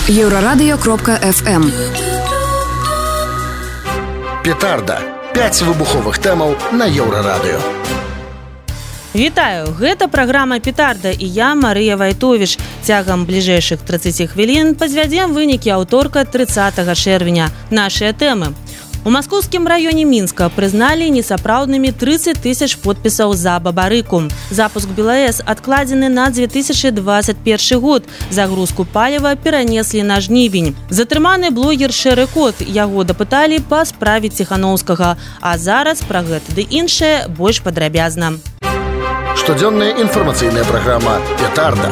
Еўрарадыё.FM. Петарда. 5 выбуховых тэмаў на Еўрарадыё. Вітаю, гэта праграма «Петарда» і я, Марыя Вайтовіч. Цягам бліжэйшых 30 хвілін пазвядзем вынікі аўторка 30 чэрвеня. Нашыя тэмы. У маскоўскім раёне Мінска прызналі несапраўднымі 30 тысяч подпісаў за бабарыку. Запуск БелАЭС адкладзены на 2021 год. Загрузку паліва перанеслі на жнівень. Затрыманы блогер Шэры Кот. Яго дапыталі па справе Ціханаўскага. А зараз пра гэта ды іншае больш падрабязна. Штодзённая інфармацыйная праграма «Петарда».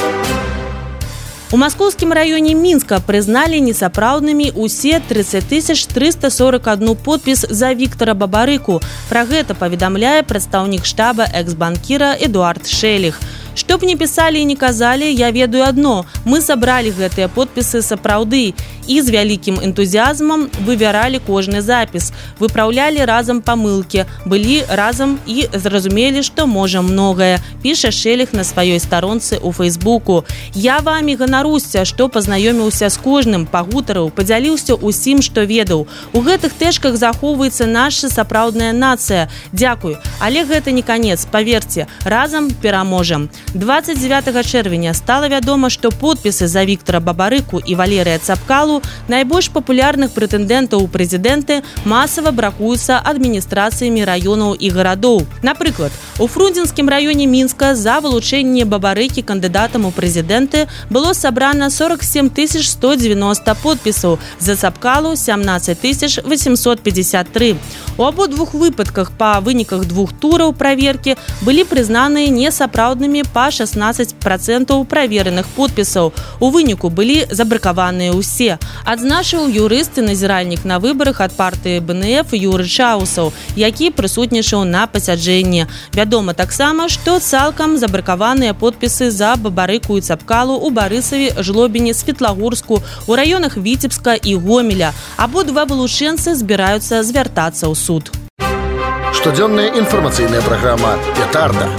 У маскоўскім раёне Мінска прызналі несапраўднымі усе 30 341 подпіс за Віктара Бабарыку. Пра гэта паведамляе прадстаўнік штаба экс-банкіра Эдуард Шэліх. Што б не пісалі і не казалі, я ведаю адно. Мы сабралі гэтыя подпісы сапраўды і з вялікім энтузіазмам вывяралі кожны запіс. Выпраўлялі разам памылкі, былі разам і зразумелі, што можам многае, піша Шэліх на сваёй старонцы ў Фейсбуку. Я вамі ганаруся, што пазнаёміўся з кожным, пагутарыў, падзяліўся ўсім, што ведаў. У гэтых тэшках захоўваецца наша сапраўдная нацыя. Дзякуй, але гэта не канец, паверце, разам пераможам. 29 чэрвеня стала вядома, што подпісы за Віктара Бабарыку і Валерыя Цапкалу, найбольш папулярных прэтэндэнтаў у прэзідэнты, масава бракуюцца адміністрацыямі раёнаў і гарадоў. Напрыклад, у Фрунзенскім раёне Мінска за вылучэнне Бабарыкі кандыдатам у прэзідэнты было сабрана 47 190 подпісаў, за Цапкалу 17 853. У абодвух выпадках па выніках двух тураў праверкі былі прызнаныя несапраўднымі па 16% правереных подпісаў. У выніку былі забракаваныя ўсе. Адзначыў юрыст і назіральнік на выбарах ад партыі БНФ Юры Чаусаў, які прысутнічаў на пасяджэнні. Вядома таксама, што цалкам забракаваныя подпісы за Бабарыку і Цапкалу у Барысаве, Жлобіне, Светлагорску, у раёнах Віцебска і Гомеля. Абодва вылучэнцы збіраюцца звяртацца ў суд. Штодзённая інфармацыйная праграма «Петарда».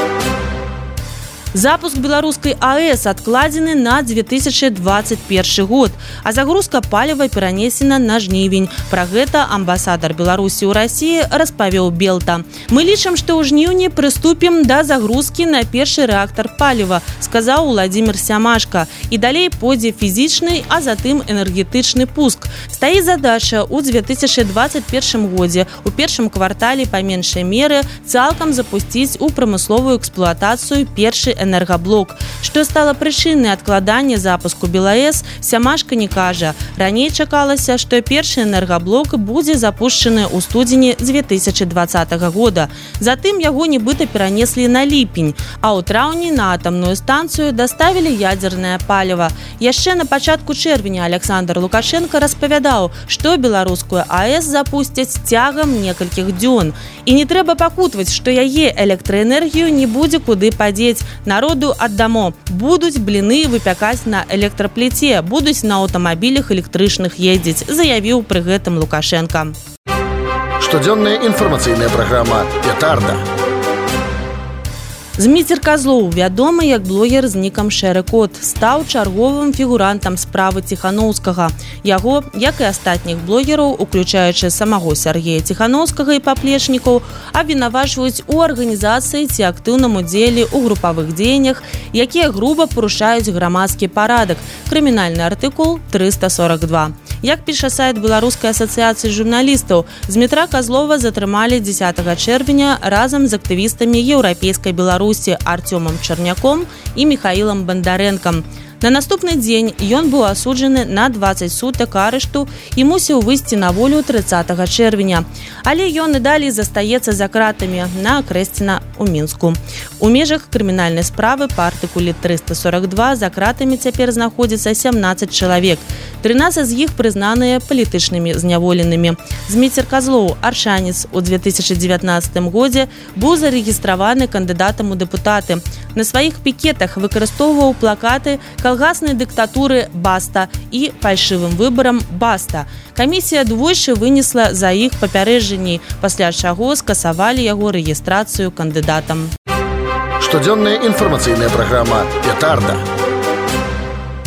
Запуск беларускай АЭС адкладзены на 2021 год, а загрузка паліва перанесена на жнівень. Пра гэта амбасадар Беларусі ў Расіі распавёў Белта. Мы лічым, што ў жніўні прыступім да загрузкі на першы рэактар паліва, сказаў Уладзімір Сямашка. І далей пойдзе фізічны, а затым энергетычны пуск. Стаіць задача ў 2021 годзе у першым квартале па меншай меры цалкам запусціць у прамысловую эксплуатацыю першы энергаблок. Што стала прычынай адкладання запуску БелАЭС, Сямашка не кажа. Раней чакалася, што першы энергаблок будзе запушчаны ў студзені 2020 года. Затым яго нібыта перанеслі на ліпень, а ў траўні на атамную станцыю даставілі ядзернае паліва. Яшчэ на пачатку чэрвеня Александр Лукашенко распавядаў, што беларускую АЭС запусцяць цягам некалькіх дзён. І не трэба пакутваць, што яе электраэнергію не будзе куды падзець. Народу аддамо. Будуць бліны выпякаць на электрапляце, будуць на аўтамабілях электрычных ездзіць, заявіў пры гэтым Лукашенко. Штодзённая інфармацыйная праграма «Петарда». Зміцер Казлоў, вядомы як блогер з нікам Шэры Кот, стаў чарговым фігурантам справы Ціханаўскага. Яго, як і астатніх блогераў, уключаючы самого Сергея Ціханаўскага і паплечнікаў, абвінавачваюць у арганізацыі ці актыўным удзеле ў групавых дзеяннях, якія груба парушаюць грамадскі парадак. Крымінальны артыкул 342. Як піша сайт Беларускай асацыяцыі журналістаў, Змітра Казлова затрымалі 10 чэрвеня разам з актывістамі еўрапейскай Беларусі Артёмам Чарняком і Міхаілам Бандарэнкам. На наступны дзень ён быў асуджаны на 20 сутак арышту і мусіў выйсці на волю 30 чэрвеня. Але ён і далей застаецца за кратамі на Акрэсціна ў Мінску. У межах крымінальнай справы па артыкуле 342 за кратамі цяпер знаходзіцца 17 чалавек. 13 з іх прызнаныя палітычнымі зняволенымі. Зміцер Казлоў, аршанец, у 2019 годзе быў зарэгістраваны кандыдатам у дэпутаты. На сваіх пікетах выкарыстоўваў плакаты калгаснай дыктатуры «Баста» і фальшывым выбарам «Баста». Камісія двойчы вынесла за іх папярэджанні, пасля чаго скасавалі яго рэгістрацыю кандыдатам. Штодзённая інфармацыйная праграма «Петарда».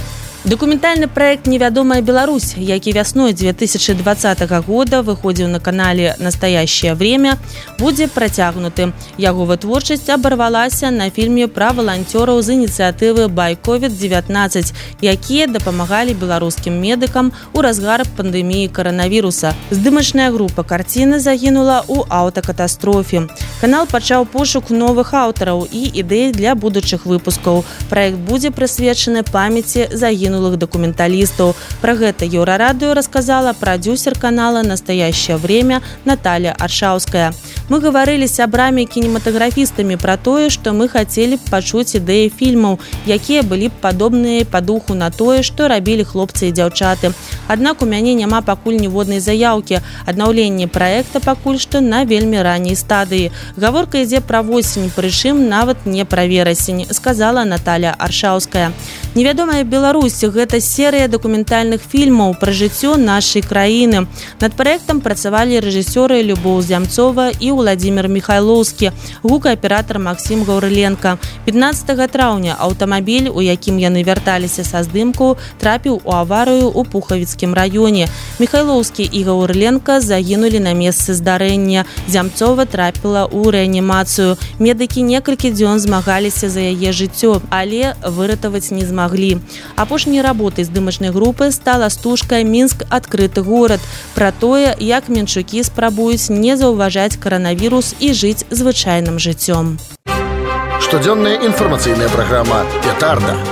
Дакументальны праект «Невядомая Беларусь», які вясной 2020 года выходзіў на канале «Настоящее время», будзе працягнуты. Яго вытворчасць абарвалася на фільме пра валанцёраў з ініцыятывы «Buy COVID-19», якія дапамагалі беларускім медыкам у разгар пандэміі каранавіруса. Здымачная група карціны загінула ў аўтакатастрофе. Канал пачаў пошук новых аўтараў і ідэй для будучых выпускаў. Праект будзе прысвечаны памяці загінулых документалистов. Про гэта Еўрарадыё рассказала продюсер канала «Настоящее время» Наталья Аршаўская. Мы говорили с сябрамі-кинематографистами про тое, что мы хотели пачуць ідэі фільмаў, якія былі б падобныя по духу на тое, што рабілі хлопцы і дзяўчаты. Аднак у мяне няма пакуль ніводнай заяўкі. Аднаўленне праекта пакуль што на вельмі ранняй стадыі. Гаворка ідзе пра восень, прычым нават не пра верасень, сказала Наталья Аршаўская. «Невядомая Беларусь» – гэта серыя дакументальных фільмаў пра жыццё нашай краіны. Над праектам працавалі рэжысёры Любоў Зямцова і Владзімир Міхайлоўскі, гукааператар Максім Гаўрыленка. 15 траўня аўтамабіль, у якім яны вярталіся са здымкаў, трапіў у аварыю ў Пухавіцкім раёне. Міхайлоўскі і Гаўрыленка загінулі на месцы здарэння. Зямцова трапіла ў рэанімацыю. Медыкі некалькі дзён змагаліся за яе жыццё, але выратаваць не змаглі. Апошняй работай здымачнай групы стала стужка «Мінск – адкрыты горад» пра тое, як менчукі спрабуюць не заўважаць каранавірус і жыць звычайным жыццём. Штодзённая інфармацыйная праграма «Петарда».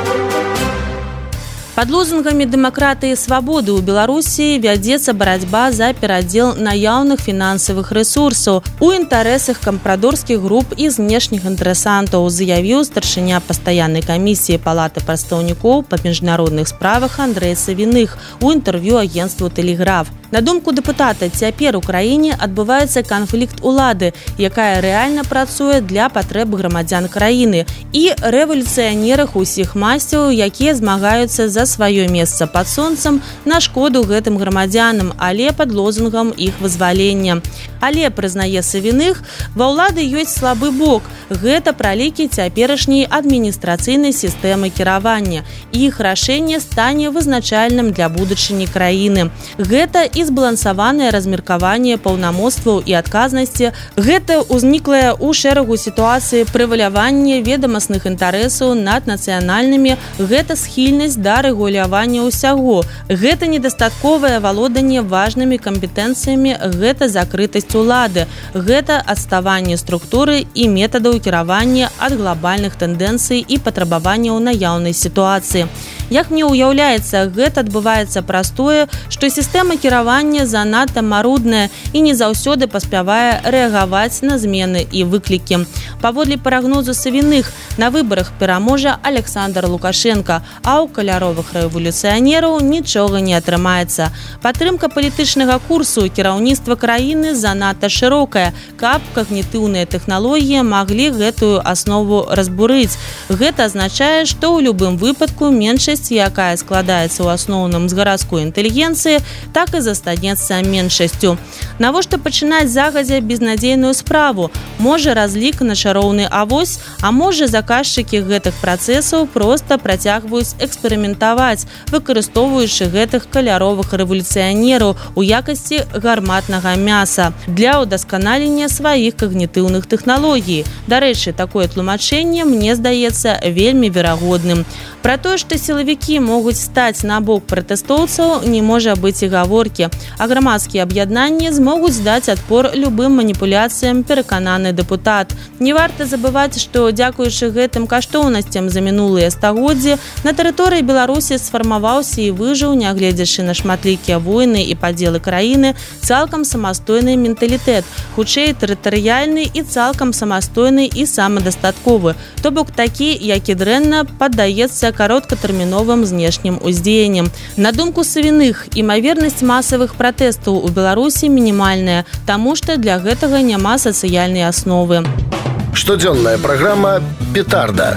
Под лозунгамі дэмакратыі і свабоды ў Беларусі вядзецца барацьба за перадзел наяўных фінансавых рэсурсаў у інтарэсах кампрадорскіх груп і знешніх інтарэсантаў, заявіў старшыня пастаяннай камісіі Палаты прадстаўнікоў па міжнародных справах Андрэй Савіных у інтэрв'ю агенцтву «Тэлеграф». На думку дэпутата, цяпер у краіне адбываецца канфлікт улады, якая рэальна працуе для патрэб грамадзян краіны, і рэвалюцыянерах усіх масцяў, якія змагаюцца за сваё месца пад сонцам на шкоду гэтым грамадзянам, але пад лозунгам іх вызвалення. Але, прызнае Савіных, ва ўлады ёсць слабы бок. Гэта пралікі цяперашняй адміністрацыйнай сістэмы кіравання. Іх рашэнне стане вызначальным для будучыні краіны. Гэта і збалансаванае размеркаванне паўнамоцтваў і адказнасці. Гэта ўзніклае ў шэрагу сітуацыі прывалявання ведамасных інтарэсаў над нацыянальнымі. Гэта схільнасць да рэгулявання ўсяго. Гэта недастатковае валоданне важнымі кампетэнцыямі. Гэта закрытасць улады. Гэта адставанне структуры і метадаў кіравання ад глобальных тэндэнцый і патрабаванняў наяўнай сітуацыі. Як мне ўяўляецца, гэта адбываецца праз тое, што сістэма кіравання занадта марудная і не заўсёды паспявае рэагаваць на змены і выклікі. Паводле прагнозу Савіных, на выбарах пераможа Александр Лукашенко, а ў каляровых рэвалюцыянераў нічога не атрымаецца. Падтрымка палітычнага курсу кіраўніцтва краіны занадта шырокая, каб когнітыўныя тэхналогіі маглі гэтую аснову разбурыць. Гэта азначае, што ў любым выпадку меншасць, якая складаецца ў асноўным з гарадской інтэлігенцыі, так і застанецца меншасцю. Навошта пачынаць загадзя безнадзейную справу? Можа, разлік на чароўны авось, а можа, заказчыкі гэтых працэсаў проста працягваюць эксперыментаваць, выкарыстоўваючы гэтых каляровых рэвалюцыянераў у якасці гарматнага мяса для ўдасканалення сваіх когнітыўных тэхналогій. Дарэчы, такое тлумачэнне мне здаецца вельмі верагодным. Пра тое, што сілавікі могуць стаць на бок пратэстоўцаў, не можа быць і гаворкі. А грамадскія аб'яднанні змогуць даць адпор любым маніпуляцыям, перакананы дэпутат. Не варта забываць, што дзякуючы гэтым каштоўнасцям за мінулыя стагоддзі на тэрыторыі Беларусі сфармаваўся і выжыў, нягледзячы на шматлікія войны і падзелы краіны, цалкам самастойны менталітэт, хутчэй тэрытарыяльны і цалкам самастойны і самадастатковы, то бок такі, які дрэнна паддаецца кароткатэрміновым знешнім уздзеянням. На думку Савіных, імавернасць масавых пратэстаў у Беларусі мінімальная, таму што для гэтага няма сацыяльнай асновы. Штодзённая праграма «Петарда».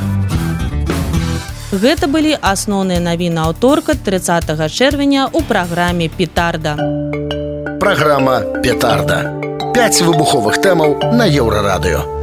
Гэта былі асноўныя навіны аўторка 30 чэрвеня ў праграме «Петарда». Праграма «Петарда». 5 выбуховых тэмаў на Еўрарадыё.